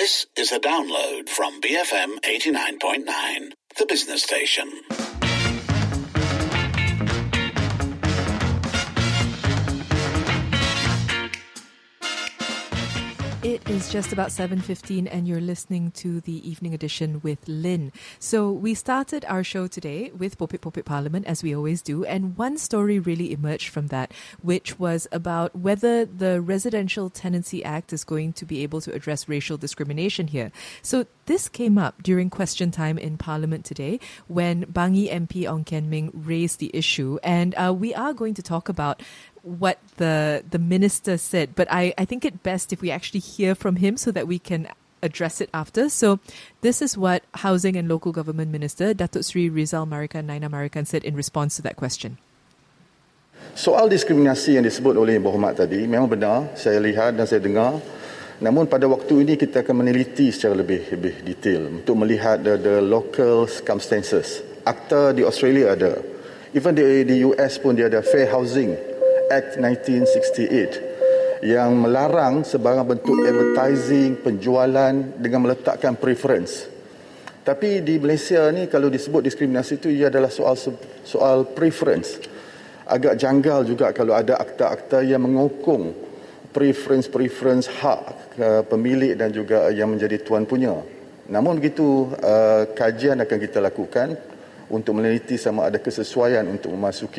This is a download from BFM 89.9, the business station. It is just about 7:15 and you're listening to the evening edition with Lynn. So we started our show today with Popit Popit Parliament, as we always do, and one story really emerged from that, which was about whether the Residential Tenancy Act is going to be able to address racial discrimination here. So this came up during question time in Parliament today when Bangi MP Ong Kian Ming raised the issue, and we are going to talk about what the minister said, but I think it best if we actually hear from him so that we can address it after. So this is what Housing and Local Government Minister Datuk Seri Rizal Marikan Naina Marikan said in response to that question. Soal diskriminasi yang disebut oleh Yang Berhormat tadi memang benar, saya lihat dan saya dengar. Namun pada waktu ini kita akan meneliti secara lebih detail untuk melihat the local circumstances. Akta di Australia ada. Even di US pun dia ada Fair Housing Act 1968 yang melarang sebarang bentuk advertising, penjualan dengan meletakkan preference. Tapi di Malaysia ni kalau disebut diskriminasi itu ia adalah soal preference. Agak janggal juga kalau ada akta-akta yang mengokong preference hak pemilik dan juga yang menjadi tuan punya. Namun begitu kajian akan kita lakukan untuk meneliti sama ada kesesuaian untuk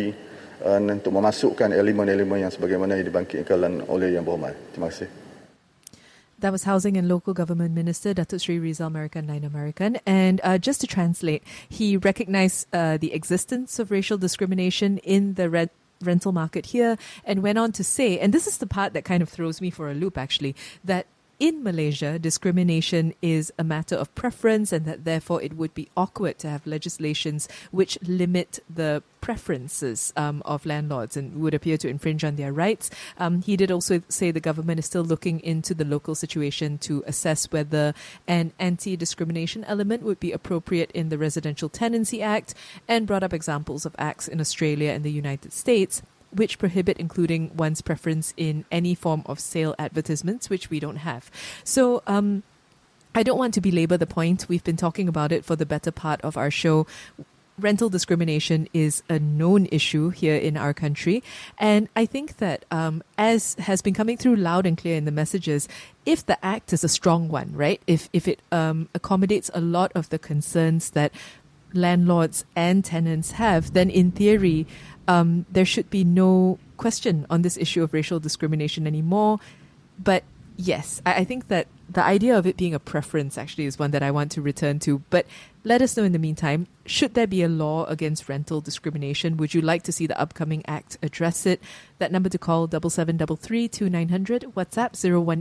memasukkan elemen-elemen yang sebagaimana yang dibangkitkan oleh Yang Berhormat. Terima kasih. That was Housing and Local Government Minister Datuk Seri Rizal Marikan Naina Marikan. And just to translate, he recognized the existence of racial discrimination in the rental market here and went on to say, and this is the part that kind of throws me for a loop actually, that in Malaysia, discrimination is a matter of preference and that therefore it would be awkward to have legislations which limit the preferences of landlords and would appear to infringe on their rights. He did also say the government is still looking into the local situation to assess whether an anti-discrimination element would be appropriate in the Residential Tenancy Act, and brought up examples of acts in Australia and the United States which prohibit including one's preference in any form of sale advertisements, which we don't have. So I don't want to belabor the point. We've been talking about it for the better part of our show. Rental discrimination is a known issue here in our country. And I think that as has been coming through loud and clear in the messages, if the act is a strong one, right, if it accommodates a lot of the concerns that landlords and tenants have, then in theory, there should be no question on this issue of racial discrimination anymore. But yes, I think that the idea of it being a preference actually is one that I want to return to. But let us know in the meantime, should there be a law against rental discrimination? Would you like to see the upcoming act address it? That number to call, 7733-2900, WhatsApp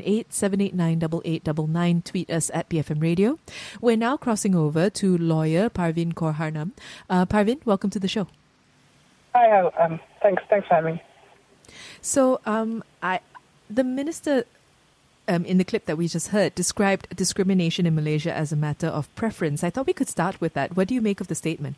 018-789-8899, tweet us at BFM Radio. We're now crossing over to lawyer Parveen Kaur Harnam. Parveen, welcome to the show. Hi, thanks for having me. So the minister in the clip that we just heard described discrimination in Malaysia as a matter of preference. I thought we could start with that. What do you make of the statement?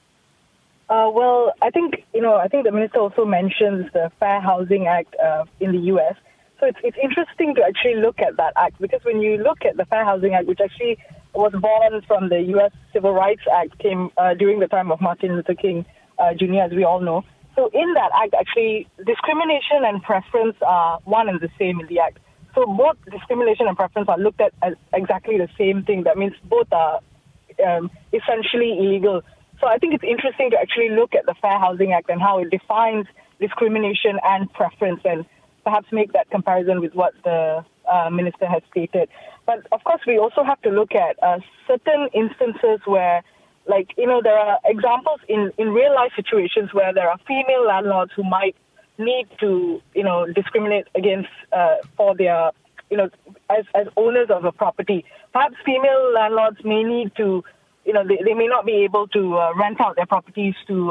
Well, I think the minister also mentions the Fair Housing Act in the US. So it's interesting to actually look at that act, because when you look at the Fair Housing Act, which actually was born from the US Civil Rights Act, came during the time of Martin Luther King Jr., as we all know. So in that act, actually, discrimination and preference are one and the same in the act. So both discrimination and preference are looked at as exactly the same thing. That means both are essentially illegal. So I think it's interesting to actually look at the Fair Housing Act and how it defines discrimination and preference, and perhaps make that comparison with what the minister has stated. But of course, we also have to look at certain instances where, there are examples in real life situations where there are female landlords who might need to, discriminate against for their, as owners of a property. Perhaps female landlords may need to, they may not be able to rent out their properties to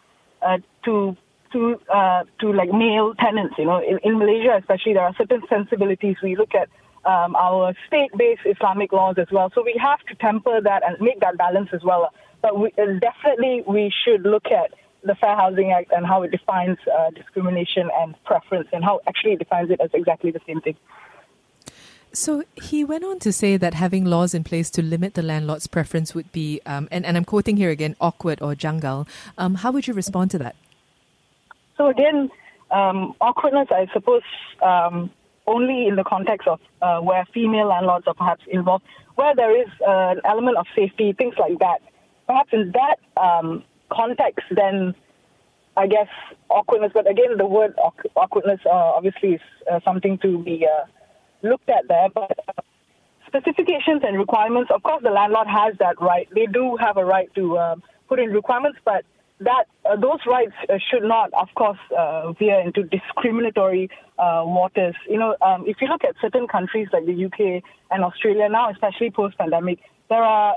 male tenants. In Malaysia especially, there are certain sensibilities. We look at our state-based Islamic laws as well. So we have to temper that and make that balance as well. But definitely we should look at the Fair Housing Act and how it defines discrimination and preference, and how actually it defines it as exactly the same thing. So he went on to say that having laws in place to limit the landlord's preference would be, and I'm quoting here again, awkward or janggal. How would you respond to that? So again, awkwardness, I suppose, only in the context of where female landlords are perhaps involved, where there is an element of safety, things like that. Perhaps in that context, then I guess awkwardness, but again, the word awkwardness obviously is something to be looked at there. But specifications and requirements, of course, the landlord has that right. They do have a right to put in requirements, but that those rights should not, of course, veer into discriminatory waters. You know, if you look at certain countries like the UK and Australia now, especially post-pandemic, there are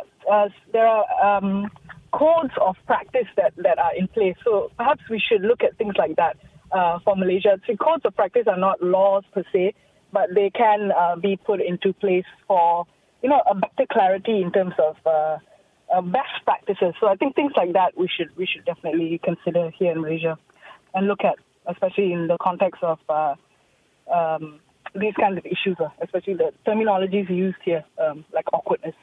codes of practice that are in place. So perhaps we should look at things like that for Malaysia. So codes of practice are not laws per se, but they can be put into place for, you know, a better clarity in terms of best practices. So I think things like that we should definitely consider here in Malaysia and look at, especially in the context of these kinds of issues, especially the terminologies used here, like awkwardness.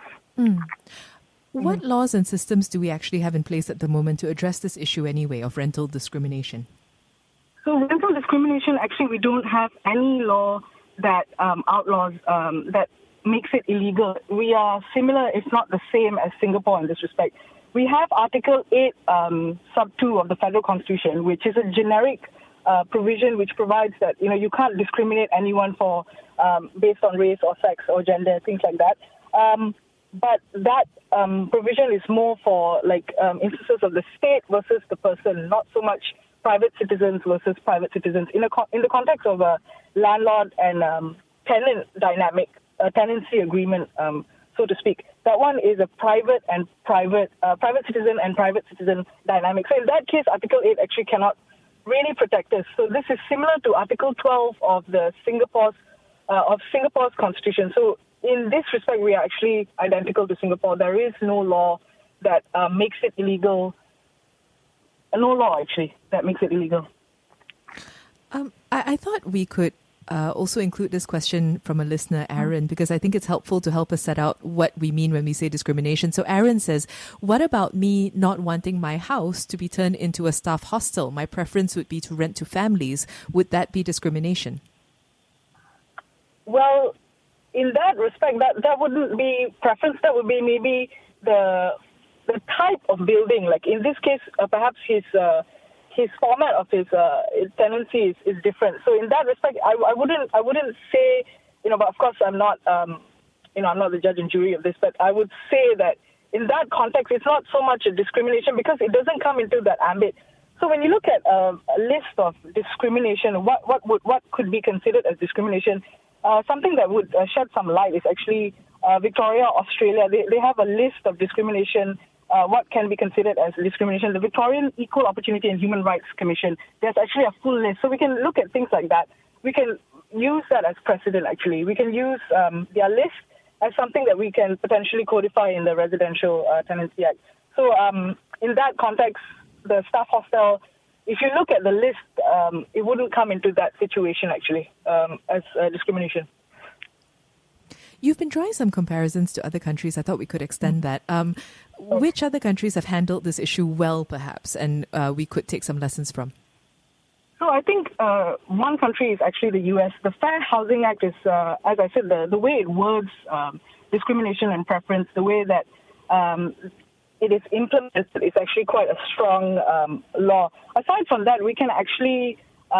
What laws and systems do we actually have in place at the moment to address this issue anyway of rental discrimination? So rental discrimination, actually, we don't have any law that outlaws, that makes it illegal. We are similar, if not the same, as Singapore in this respect. We have Article 8, Sub 2 of the Federal Constitution, which is a generic provision which provides that, you know, you can't discriminate anyone for based on race or sex or gender, things like that. But that provision is more for like instances of the state versus the person, not so much private citizens versus private citizens. In the context of a landlord and tenant dynamic, a tenancy agreement, so to speak, that one is a private citizen and private citizen dynamic. So in that case, Article 8 actually cannot really protect us. So this is similar to Article 12 of the Singapore's constitution. So in this respect, we are actually identical to Singapore. There is no law that makes it illegal. No law, actually, that makes it illegal. I thought we could also include this question from a listener, Aaron, because I think it's helpful to help us set out what we mean when we say discrimination. So Aaron says, what about me not wanting my house to be turned into a staff hostel? My preference would be to rent to families. Would that be discrimination? Well, in that respect, that wouldn't be preference. That would be maybe the type of building. Like in this case, perhaps his format of his tenancy is different. So in that respect, I wouldn't say, you know. But of course, I'm not I'm not the judge and jury of this. But I would say that in that context, it's not so much a discrimination because it doesn't come into that ambit. So when you look at a list of discrimination, what could be considered as discrimination? Something that would shed some light is actually Victoria, Australia. They have a list of discrimination, what can be considered as discrimination. The Victorian Equal Opportunity and Human Rights Commission, there's actually a full list. So we can look at things like that. We can use that as precedent, actually. We can use their list as something that we can potentially codify in the Residential Tenancy Act. So in that context, the staff hostel, if you look at the list, it wouldn't come into that situation, actually, as discrimination. You've been drawing some comparisons to other countries. I thought we could extend that. Which other countries have handled this issue well, perhaps, and we could take some lessons from? So I think one country is actually the U.S. The Fair Housing Act is, as I said, the way it words discrimination and preference, the way that it is implemented is actually quite a strong law. Aside from that, we can actually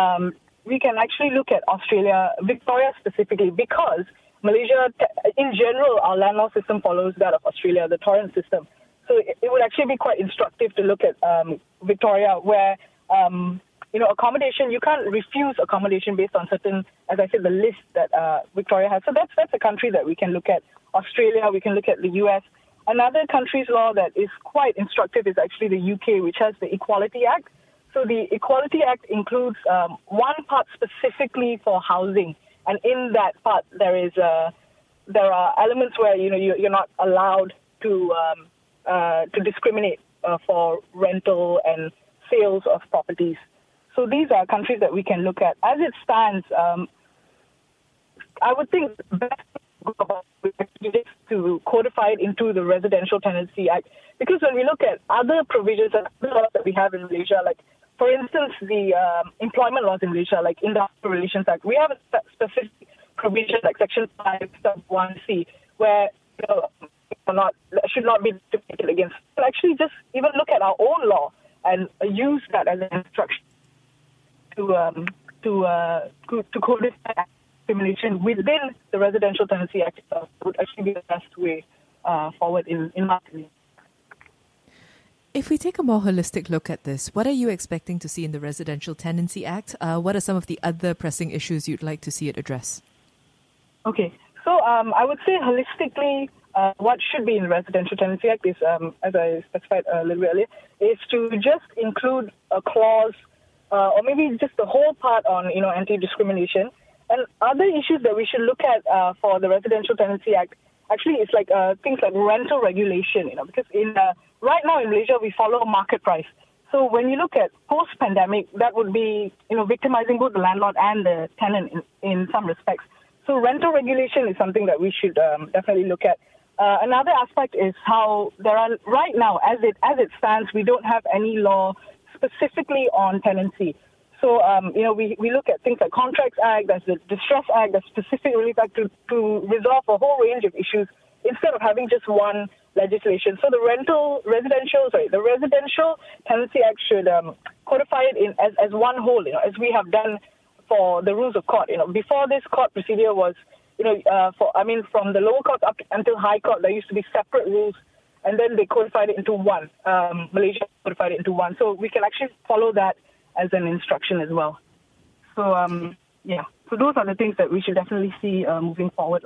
look at Australia, Victoria specifically, because Malaysia, in general, our land law system follows that of Australia, the torrent system. So it would actually be quite instructive to look at Victoria, where accommodation, you can't refuse accommodation based on certain, as I said, the list that Victoria has. So that's a country that we can look at. Australia, we can look at the US. Another country's law that is quite instructive is actually the UK, which has the Equality Act. So the Equality Act includes one part specifically for housing, and in that part there are elements where you're not allowed to discriminate for rental and sales of properties. So these are countries that we can look at. As it stands, I would think the best is to codify it into the Residential Tenancy Act, because when we look at other provisions and other laws that we have in Malaysia, like for instance the employment laws in Malaysia, like Industrial Relations Act, we have a specific provision like Section 5 sub 1C where should not be discriminated against. But actually, just even look at our own law and use that as an instruction to codify discrimination within the Residential Tenancy Act would actually be the best way forward in my opinion. If we take a more holistic look at this, what are you expecting to see in the Residential Tenancy Act? What are some of the other pressing issues you'd like to see it address? Okay, so I would say holistically, what should be in the Residential Tenancy Act is, as I specified a little bit earlier, is to just include a clause or maybe just the whole part on, anti-discrimination. And other issues that we should look at for the Residential Tenancy Act actually is like things like rental regulation, because right now in Malaysia we follow market price. So when you look at post-pandemic, that would be, victimizing both the landlord and the tenant in some respects. So rental regulation is something that we should definitely look at. Another aspect is how there are right now, as it stands, we don't have any law specifically on tenancy. So we look at things like Contracts Act, there's the Distress Act, there's Specific Relief Act to resolve a whole range of issues instead of having just one legislation. So the Residential Tenancy Act should codify it in as one whole, as we have done for the rules of court. Before this court procedure was, from the lower court up until high court, there used to be separate rules, and then they codified it into one. Malaysia codified it into one. So we can actually follow that as an instruction as well. So, so those are the things that we should definitely see moving forward.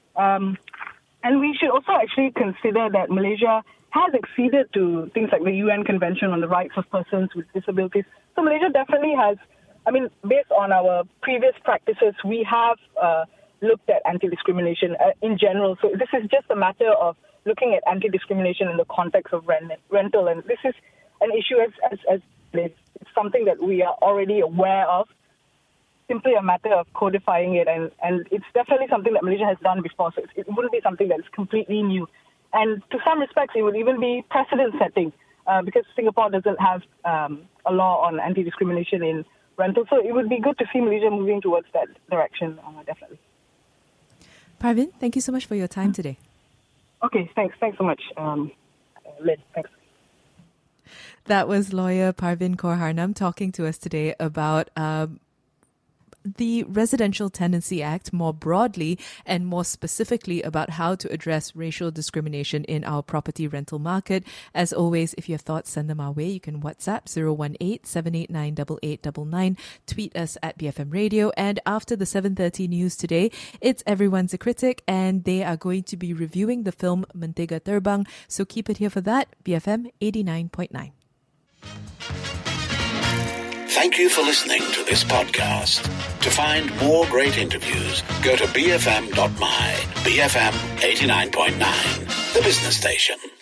And we should also actually consider that Malaysia has acceded to things like the UN Convention on the Rights of Persons with Disabilities. So Malaysia definitely has, based on our previous practices, we have looked at anti-discrimination in general. So this is just a matter of looking at anti-discrimination in the context of rental. And this is an issue as it's something that we are already aware of, simply a matter of codifying it. And it's definitely something that Malaysia has done before, so it wouldn't be something that is completely new. And to some respects, it would even be precedent-setting because Singapore doesn't have a law on anti-discrimination in rental. So it would be good to see Malaysia moving towards that direction, definitely. Parvin, thank you so much for your time today. Okay, thanks. Thanks so much, Lynn. Thanks. That was lawyer Parvin Kaur Harnam talking to us today about the Residential Tenancy Act more broadly and more specifically about how to address racial discrimination in our property rental market. As always, if you have thoughts, send them our way. You can WhatsApp 018-789-8899, tweet us at BFM Radio. And after the 7:30 news today, it's Everyone's a Critic, and they are going to be reviewing the film Mentega Terbang. So keep it here for that. BFM 89.9. Thank you for listening to this podcast. To find more great interviews, go to bfm.my. BFM 89.9, the business station.